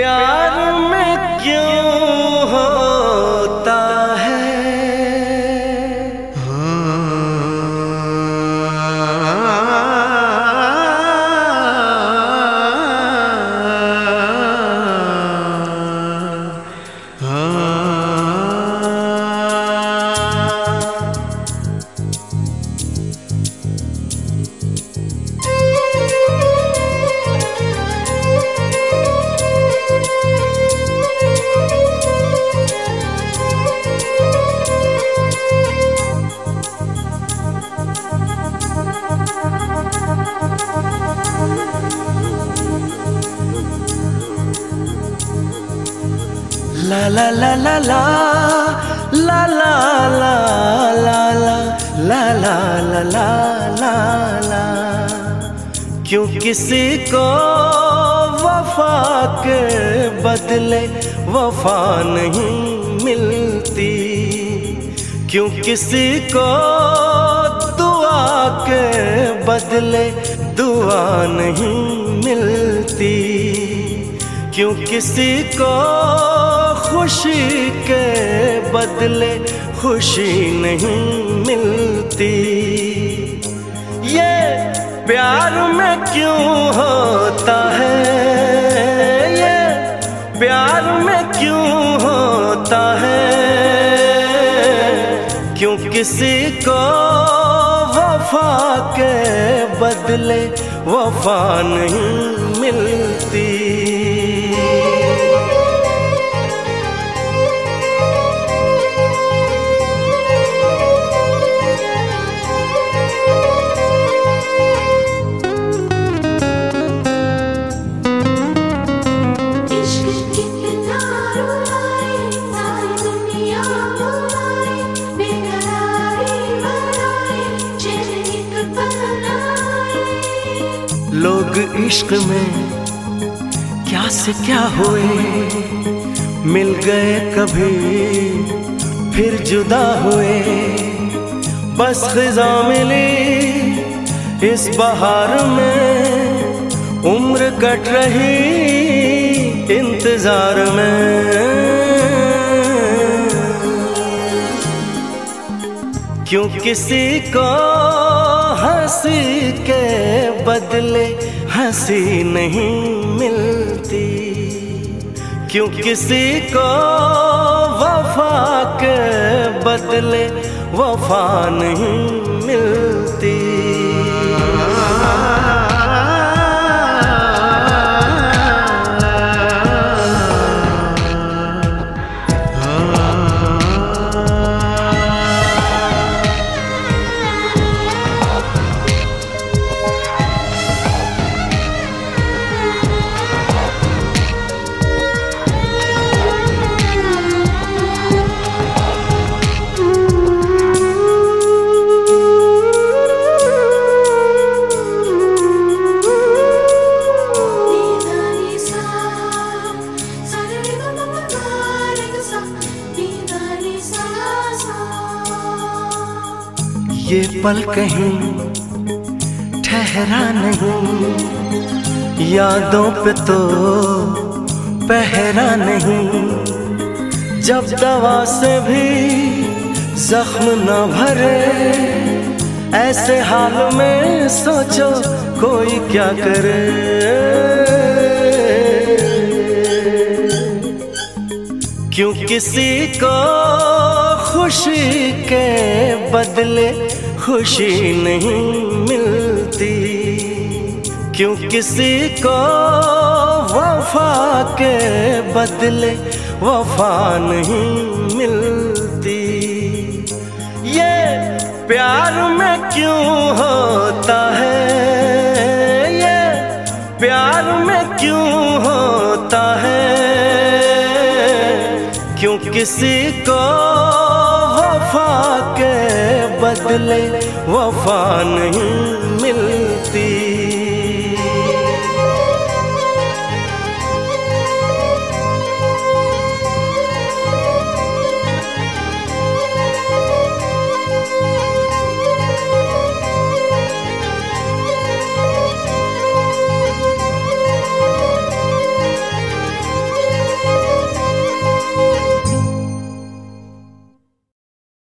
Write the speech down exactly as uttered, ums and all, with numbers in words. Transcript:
प्यार में क्यों होता है ला ला ला ला ला ला ला ला ला ला ला ला ला ला ला। क्यों किसी को वफा के बदले वफा नहीं मिलती, क्यों किसी को दुआ के बदले दुआ नहीं मिलती, क्यों किसी को खुशी के बदले खुशी नहीं मिलती। ये प्यार में क्यों होता है, ये प्यार में क्यों होता है, क्यों किसी को वफा के बदले वफा नहीं मिलती। लोग इश्क में क्या से क्या हुए, मिल गए कभी फिर जुदा हुए। बस खिज़ा मिली इस बहार में, उम्र कट रही इंतजार में। क्यों किसी को हंसी के बदले हंसी नहीं मिलती, क्यों किसी को वफा के बदले वफा नहीं मिलती। ये पल कहीं ठहरा नहीं, यादों पे तो पहरा नहीं। जब दवा से भी जख्म न भरे, ऐसे हाल में सोचो कोई क्या करे। क्यों किसी को खुशी के बदले खुशी नहीं मिलती, क्यों किसी को वफा के बदले वफा नहीं मिलती। ये प्यार में क्यों होता है, ये प्यार में क्यों होता है, क्यों किसी को वफा के बदले वफा नहीं मिलती।